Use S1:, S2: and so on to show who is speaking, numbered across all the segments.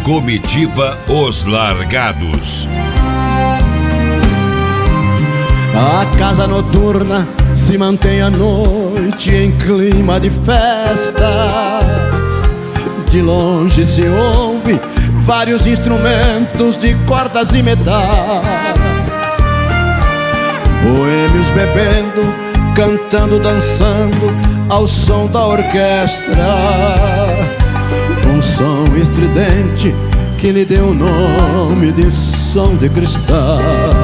S1: Comitiva Os Largados.
S2: A casa noturna se mantém à noite em clima de festa. De longe se ouve vários instrumentos de cordas e metais, boêmios bebendo, cantando, dançando ao som da orquestra. Um som estridente que lhe deu o nome de som de cristal.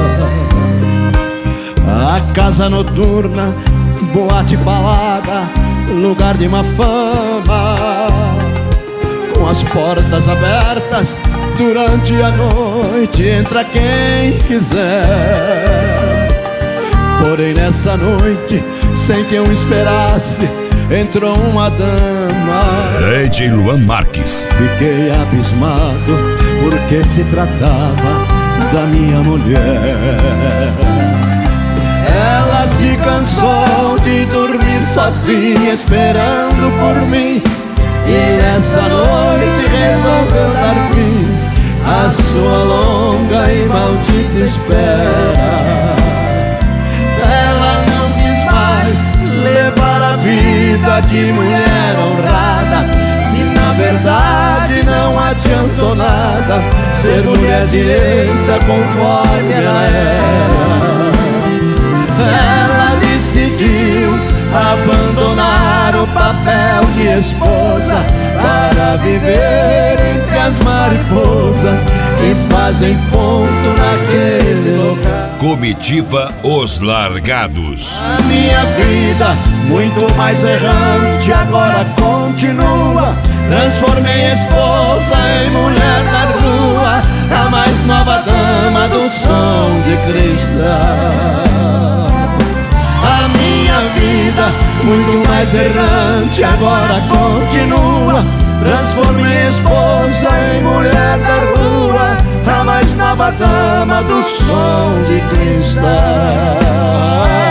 S2: A casa noturna, boate falada, lugar de má fama, com as portas abertas durante a noite, entra quem quiser. Porém nessa noite, sem que eu esperasse, entrou uma dama.
S1: DJ Luan Marques.
S2: Fiquei abismado, porque se tratava da minha mulher. Ela se cansou de dormir sozinha, esperando por mim, e nessa noite resolveu dar fim à sua longa e maldita espera. Ela não quis mais levar a vida de mulher honrada, se na verdade não adiantou nada ser mulher direita conforme ela era. Ela decidiu abandonar o papel de esposa para viver entre as mariposas que fazem ponto naquele lugar.
S1: Comitiva Os Largados.
S2: A minha vida, muito mais errante, agora continua. Transformei esposa em mulher da rua, a mais nova dama do som de cristal. A minha vida, muito mais errante, agora continua. Transformei esposa em mulher da rua, a mais nova dama do som de cristal.